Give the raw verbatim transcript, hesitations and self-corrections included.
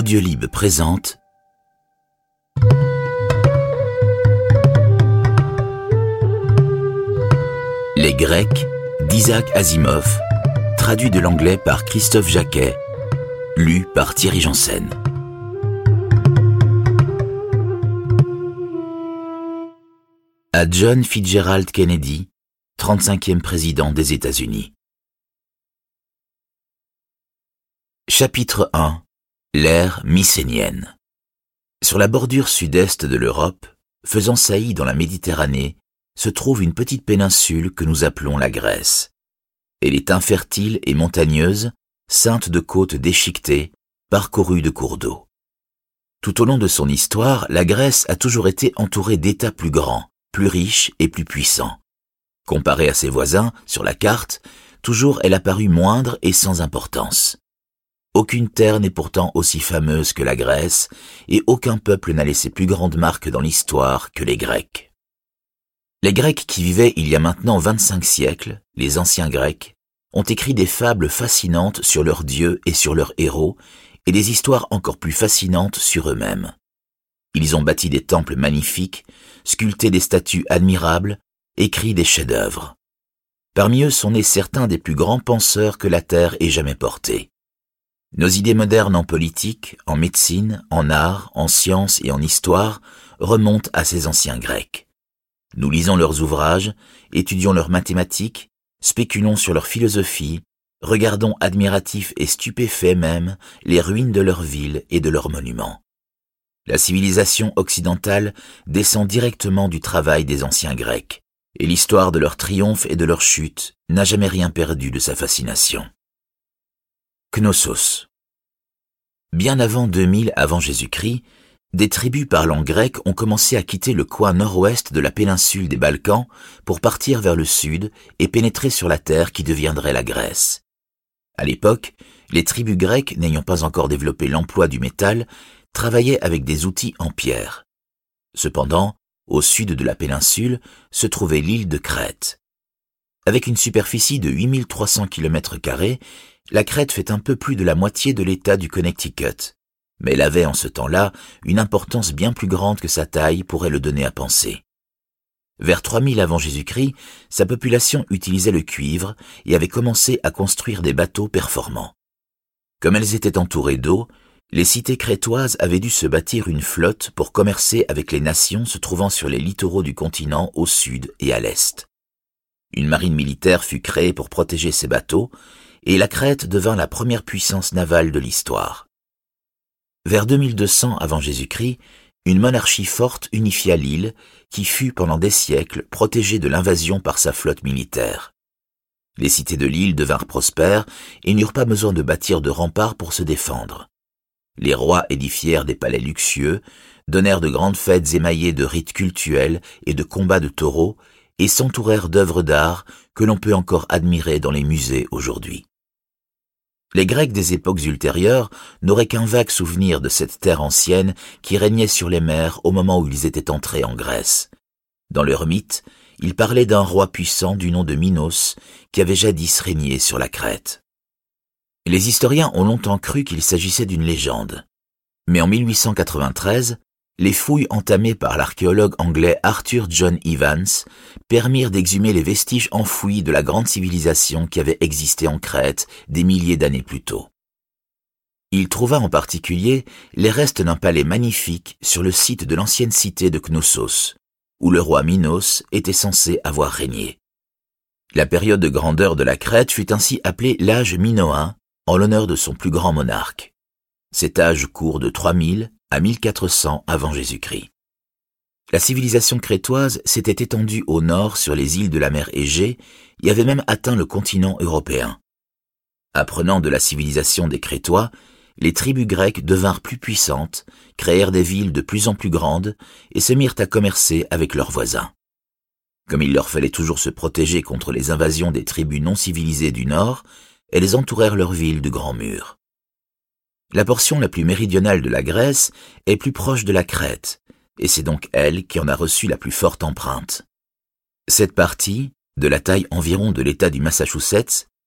Audiolib présente Les Grecs d'Isaac Asimov, traduit de l'anglais par Christophe Jacquet, lu par Thierry Janssen. À John Fitzgerald Kennedy, trente-cinquième président des États-Unis. Chapitre un. L'ère mycénienne. Sur la bordure sud-est de l'Europe, faisant saillie dans la Méditerranée, se trouve une petite péninsule que nous appelons la Grèce. Elle est infertile et montagneuse, ceinte de côtes déchiquetées, parcourue de cours d'eau. Tout au long de son histoire, la Grèce a toujours été entourée d'États plus grands, plus riches et plus puissants. Comparée à ses voisins, sur la carte, toujours elle a paru moindre et sans importance. Aucune terre n'est pourtant aussi fameuse que la Grèce, et aucun peuple n'a laissé plus grande marque dans l'histoire que les Grecs. Les Grecs qui vivaient il y a maintenant vingt-cinq siècles, les anciens Grecs, ont écrit des fables fascinantes sur leurs dieux et sur leurs héros, et des histoires encore plus fascinantes sur eux-mêmes. Ils ont bâti des temples magnifiques, sculpté des statues admirables, écrit des chefs-d'œuvre. Parmi eux sont nés certains des plus grands penseurs que la terre ait jamais portés. Nos idées modernes en politique, en médecine, en art, en sciences et en histoire remontent à ces anciens Grecs. Nous lisons leurs ouvrages, étudions leurs mathématiques, spéculons sur leur philosophie, regardons admiratifs et stupéfaits même les ruines de leurs villes et de leurs monuments. La civilisation occidentale descend directement du travail des anciens Grecs, et l'histoire de leur triomphe et de leur chute n'a jamais rien perdu de sa fascination. Knossos. Bien avant deux mille avant Jésus-Christ, des tribus parlant grec ont commencé à quitter le coin nord-ouest de la péninsule des Balkans pour partir vers le sud et pénétrer sur la terre qui deviendrait la Grèce. À l'époque, les tribus grecques, n'ayant pas encore développé l'emploi du métal, travaillaient avec des outils en pierre. Cependant, au sud de la péninsule se trouvait l'île de Crète. Avec une superficie de huit mille trois cents kilomètres carrés, la Crète fait un peu plus de la moitié de l'État du Connecticut, mais elle avait en ce temps-là une importance bien plus grande que sa taille pourrait le donner à penser. Vers trois mille avant Jésus-Christ, sa population utilisait le cuivre et avait commencé à construire des bateaux performants. Comme elles étaient entourées d'eau, les cités crétoises avaient dû se bâtir une flotte pour commercer avec les nations se trouvant sur les littoraux du continent au sud et à l'est. Une marine militaire fut créée pour protéger ces bateaux, et la Crète devint la première puissance navale de l'histoire. Vers deux mille deux cents avant Jésus-Christ, une monarchie forte unifia l'île, qui fut pendant des siècles protégée de l'invasion par sa flotte militaire. Les cités de l'île devinrent prospères et n'eurent pas besoin de bâtir de remparts pour se défendre. Les rois édifièrent des palais luxueux, donnèrent de grandes fêtes émaillées de rites cultuels et de combats de taureaux, et s'entourèrent d'œuvres d'art que l'on peut encore admirer dans les musées aujourd'hui. Les Grecs des époques ultérieures n'auraient qu'un vague souvenir de cette terre ancienne qui régnait sur les mers au moment où ils étaient entrés en Grèce. Dans leur mythe, ils parlaient d'un roi puissant du nom de Minos qui avait jadis régné sur la Crète. Les historiens ont longtemps cru qu'il s'agissait d'une légende. Mais en mille huit cent quatre-vingt-treize, les fouilles entamées par l'archéologue anglais Arthur John Evans permirent d'exhumer les vestiges enfouis de la grande civilisation qui avait existé en Crète des milliers d'années plus tôt. Il trouva en particulier les restes d'un palais magnifique sur le site de l'ancienne cité de Knossos, où le roi Minos était censé avoir régné. La période de grandeur de la Crète fut ainsi appelée l'âge minoen, en l'honneur de son plus grand monarque. Cet âge court de trois mille à mille quatre cents avant Jésus-Christ. La civilisation crétoise s'était étendue au nord sur les îles de la mer Égée et avait même atteint le continent européen. Apprenant de la civilisation des Crétois, les tribus grecques devinrent plus puissantes, créèrent des villes de plus en plus grandes et se mirent à commercer avec leurs voisins. Comme il leur fallait toujours se protéger contre les invasions des tribus non civilisées du nord, elles entourèrent leurs villes de grands murs. La portion la plus méridionale de la Grèce est plus proche de la Crète, et c'est donc elle qui en a reçu la plus forte empreinte. Cette partie, de la taille environ de l'État du Massachusetts,